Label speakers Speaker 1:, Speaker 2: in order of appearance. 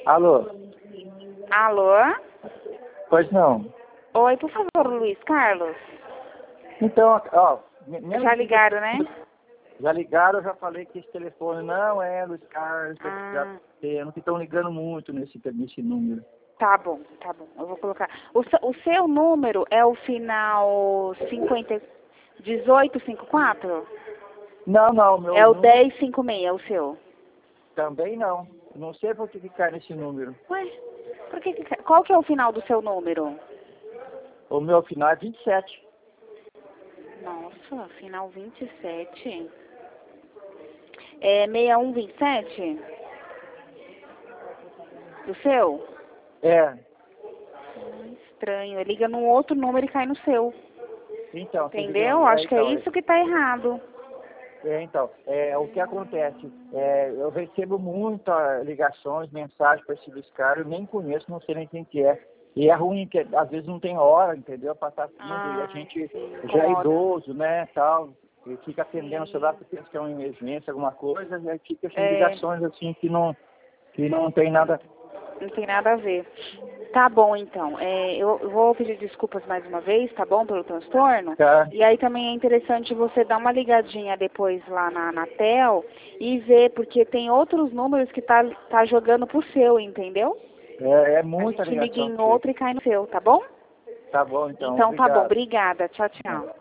Speaker 1: Alô?
Speaker 2: Alô?
Speaker 1: Pois não.
Speaker 2: Oi, por favor, Luiz Carlos.
Speaker 1: Então, ó... Mesmo
Speaker 2: Já ligaram, né?
Speaker 1: Já ligaram, eu já falei que esse telefone não é Luiz Carlos, eu não estão ligando muito nesse número.
Speaker 2: Tá bom. Eu vou colocar. O seu número é o final 1854?
Speaker 1: Não, meu
Speaker 2: É o
Speaker 1: número
Speaker 2: 1056, é o seu.
Speaker 1: também não. Não sei por que cai nesse número.
Speaker 2: Ué, qual que é o final do seu número?
Speaker 1: O meu final é 27.
Speaker 2: Nossa, final 27. É 6127? Do seu?
Speaker 1: É.
Speaker 2: Estranho. Liga num outro número e cai no seu.
Speaker 1: Então,
Speaker 2: Entendeu? Acho que é isso que tá errado.
Speaker 1: O que acontece? Eu recebo muitas ligações, mensagens para esse Luiz Carlos, eu nem conheço, não sei nem quem que é. E é ruim, que às vezes não tem hora, entendeu? Para estar e a gente já é idoso, né, tal, e fica atendendo o celular porque pensa que é uma emergência, alguma coisa, e aí fica essas ligações assim que não tem nada.
Speaker 2: Não tem nada a ver. Tá bom, então. Eu vou pedir desculpas mais uma vez, tá bom, pelo transtorno?
Speaker 1: Tá.
Speaker 2: E aí também é interessante você dar uma ligadinha depois lá na TEL e ver, porque tem outros números que tá jogando pro seu, entendeu?
Speaker 1: É muita
Speaker 2: A gente liga
Speaker 1: ligação.
Speaker 2: em outro e cai no seu, tá bom?
Speaker 1: Tá bom, então.
Speaker 2: Então tá bom,
Speaker 1: Obrigado.
Speaker 2: obrigada. Tchau, tchau.